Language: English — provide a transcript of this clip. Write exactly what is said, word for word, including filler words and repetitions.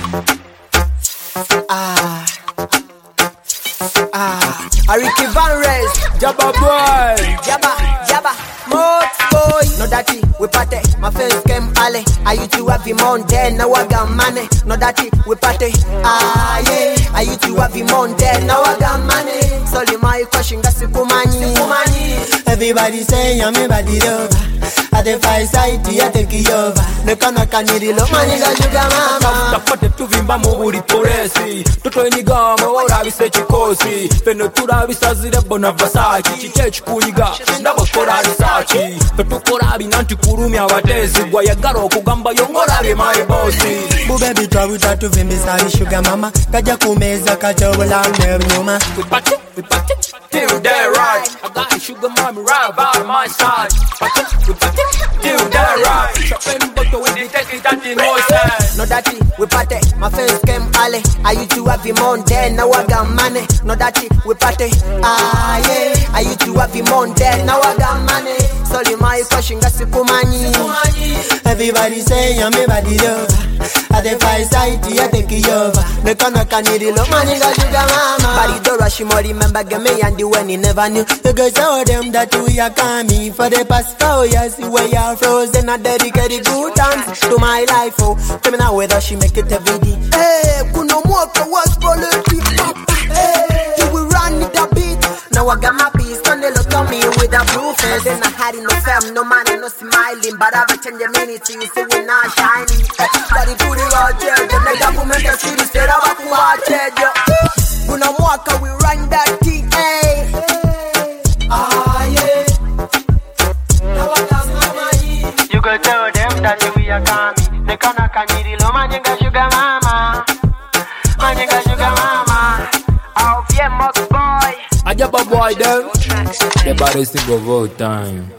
Ah, ah, Ricky Van Rez, Jabba boy, Jabba, Jabba, Mox boy. No daddy, we party. My friends came early. I used to have him on there, now I got money. No daddy, we party. Ah yeah, I used to have him on there, now I got money. Solly my question, got siku money. Everybody say I'm a body lover. At the fireside, I take you over. No kana kaniri lo money got sugar mama. Tapate tuvimba mu buli polisi. Toto enigama ora bise chikosi. Feno tura bisazire bona Versace. Chiche chikuyiga ndabakora research. Petukora binanti kurumya abatezi. Gwayagala okugamba yongora le my bossy. Bu baby twabuta tuvimbisa sugar mama. Kaja kumeza kachobola mnyuma. We party, we party till day right. I got a sugar mommy right by my side. Party, we party till day right. Shopping bottle with the take it at the noise. No daddy, we party. My friends came early. I used to have him on there, now I got money. No daddy, we party. Ah yeah, I used to have him on there, now I got money. Solly my question, got siku money. Everybody say I'm a body lover. At the fireside, I take you over. No kana kaniri lo money got sugar mama. Body Dora, she more remember me and the when he never knew. You go show them that we are coming. For the past four years, we are frozen. I dedicate good times to my life. Oh, tell me now whether she make it every day. Hey, kuno mwaka was politics. Hey, you will run it a bit. Now I got my piece, and they look at me with a blue face. Then I had no fam, no money, no smiling. But I've changed the minutes, you see we not shining. Body to the road, the mega woman, the city, said I'm a watch it. Kuno mwaka, we run that thing. Hey, ah yeah. Now I got my money. You go tell them that we are coming. They can't kaniri lo manyenga sugar mama. Manyenga sugar mama. I'll be a Mox boy. Ajaba boy them. The baddest thing of all time.